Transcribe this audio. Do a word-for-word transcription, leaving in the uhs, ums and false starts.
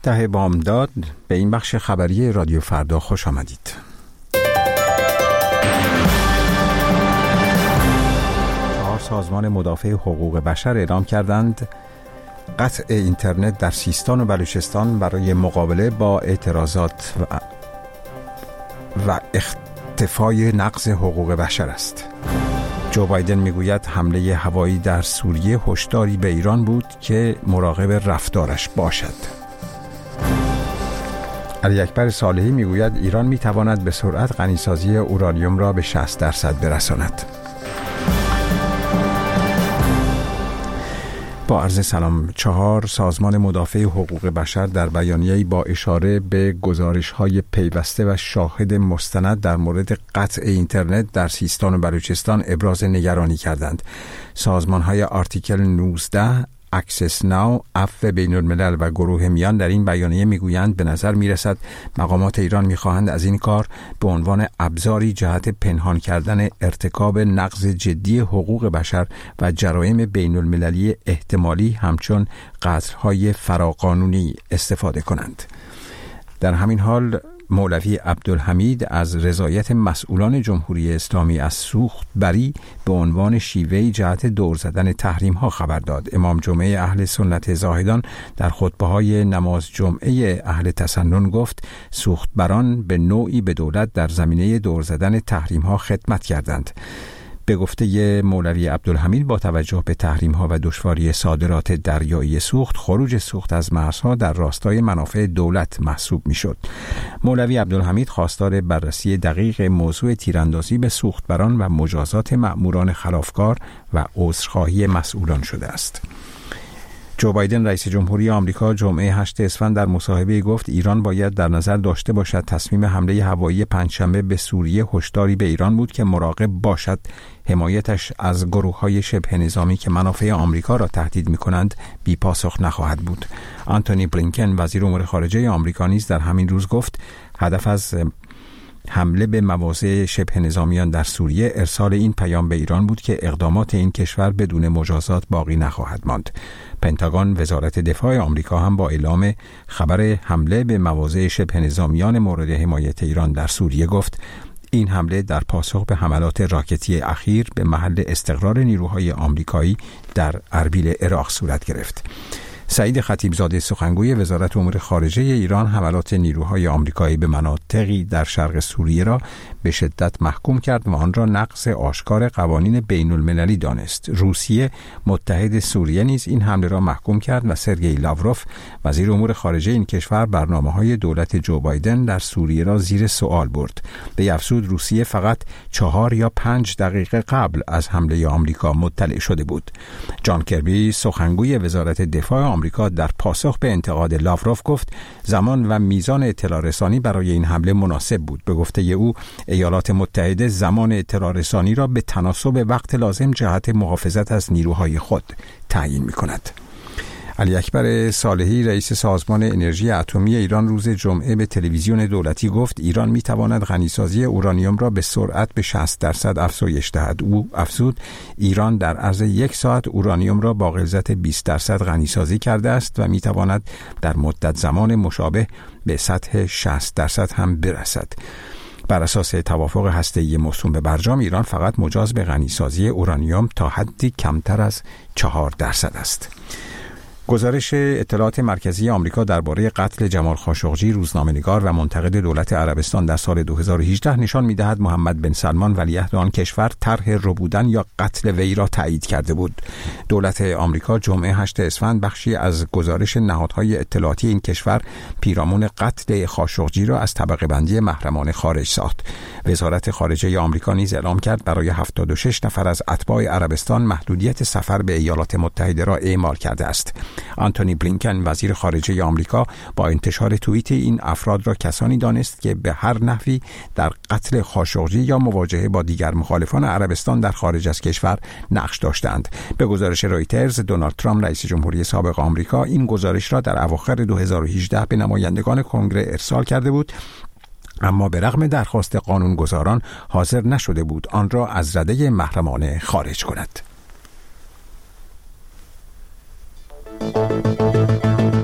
ده بامداد به این بخش خبری رادیو فردا خوش آمدید. چهار سازمان مدافع حقوق بشر اعلام کردند قطع اینترنت در سیستان و بلوچستان برای مقابله با اعتراضات و, و اختفای نقض حقوق بشر است. جو بایدن میگوید حمله هوایی در سوریه هشداری به ایران بود که مراقب رفتارش باشد. علی اکبر صالحی میگوید ایران میتواند به سرعت غنیسازی اورانیوم را به شصت درصد برساند. با عرض سلام. چهار سازمان مدافع حقوق بشر در بیانیه‌ای با اشاره به گزارش‌های پیوسته و شاهد مستند در مورد قطع اینترنت در سیستان و بلوچستان ابراز نگرانی کردند. سازمان‌های آرتیکل نوزده، اکسس ناو، عفو بین الملل و گروه میان در این بیانیه میگویند به نظر میرسد مقامات ایران میخواهند از این کار به عنوان ابزاری جهت پنهان کردن ارتکاب نقض جدی حقوق بشر و جرایم بین المللی احتمالی همچون قتل‌های فراقانونی استفاده کنند. در همین حال مولوی عبدالحمید از رضایت مسئولان جمهوری اسلامی از سوخت بری به عنوان شیوهی جهت دور زدن تحریم ها خبر داد. امام جمعه اهل سنت زاهدان در خطبه های نماز جمعه اهل تسنن گفت سوخت بران به نوعی به دولت در زمینه دور زدن تحریم ها خدمت کردند. به گفته مولوی عبدالحمید با توجه به تحریم ها و دشواری صادرات دریایی سوخت، خروج سوخت از مرزها در راستای منافع دولت محسوب می شد. مولوی عبدالحمید خواستار بررسی دقیق موضوع تیراندازی به سوخت بران و مجازات مأموران خلافکار و عذرخواهی مسئولان شده است. جو بایدن رئیس جمهوری آمریکا جمعه هشتم اسفند در مصاحبه گفت ایران باید در نظر داشته باشد تصمیم حمله هوایی پنجشنبه به سوریه هشداری به ایران بود که مراقب باشد حمایتش از گروه‌های شبه نظامی که منافع آمریکا را تهدید می‌کنند بی پاسخ نخواهد بود. آنتونی بلینکن وزیر امور خارجه آمریکا نیز در همین روز گفت هدف از حمله به مواضع شبه نظامیان در سوریه ارسال این پیام به ایران بود که اقدامات این کشور بدون مجازات باقی نخواهد ماند. پنتاگون وزارت دفاع آمریکا هم با اعلام خبر حمله به مواضع شبه نظامیان مورد حمایت ایران در سوریه گفت این حمله در پاسخ به حملات راکتی اخیر به محل استقرار نیروهای آمریکایی در اربیل عراق صورت گرفت. سعید خطیبزاده سخنگوی وزارت امور خارجه ایران حملات نیروهای آمریکایی به مناطقی در شرق سوریه را به شدت محکوم کرد و آن را نقض آشکار قوانین بین المللی دانست. روسیه متحد سوریه نیز این حمله را محکوم کرد و سرگئی لاوروف وزیر امور خارجه این کشور برنامه‌های دولت جو بایدن در سوریه را زیر سوال برد. به افزود روسیه فقط چهار یا پنج دقیقه قبل از حمله آمریکا مطلع شده بود. جان کربی سخنگوی وزارت دفاع آمریکا در پاسخ به انتقاد لاوروف گفت زمان و میزان اطلاع رسانی برای این حمله مناسب بود. به گفته او ایالات متحده زمان اطلاع رسانی را به تناسب وقت لازم جهت محافظت از نیروهای خود تعیین می‌کند. علی اکبر صالحی رئیس سازمان انرژی اتمی ایران روز جمعه به تلویزیون دولتی گفت ایران میتواند غنیسازی اورانیوم را به سرعت به شصت درصد افزایش دهد. او افزود ایران در عرض یک ساعت اورانیوم را با غلظت بیست درصد غنیسازی کرده است و میتواند در مدت زمان مشابه به سطح شصت درصد هم برسد. بر اساس توافق هسته‌ای موسوم به برجام ایران فقط مجاز به غنیسازی اورانیوم تا حدی کمتر از چهار درصد است. گزارش اطلاعات مرکزی آمریکا درباره قتل جمال خاشقجی روزنامه‌نگار و منتقد دولت عربستان در سال دو هزار و هجده نشان می‌دهد محمد بن سلمان ولیعهد آن کشور طرح ربودن یا قتل وی را تایید کرده بود. دولت آمریکا جمعه هشتم اسفند بخشی از گزارش نهادهای اطلاعاتی این کشور پیرامون قتل خاشقجی را از طبقه بندی محرمانه خارج ساخت. وزارت خارجه آمریکا نیز اعلام کرد برای هفتاد و شش نفر از اتباع عربستان محدودیت سفر به ایالات متحده را اعمال کرده است. آنتونی بلینکن وزیر خارجه آمریکا با انتشار توییت این افراد را کسانی دانست که به هر نحوی در قتل خاشقجی یا مواجهه با دیگر مخالفان عربستان در خارج از کشور نقش داشتند. به گزارش رویترز دونالد ترامپ رئیس جمهوری سابق آمریکا این گزارش را در اواخر دو هزار و هجده به نمایندگان کنگره ارسال کرده بود، اما به رغم درخواست قانونگذاران حاضر نشده بود آن را از رده محرمانه خارج کند.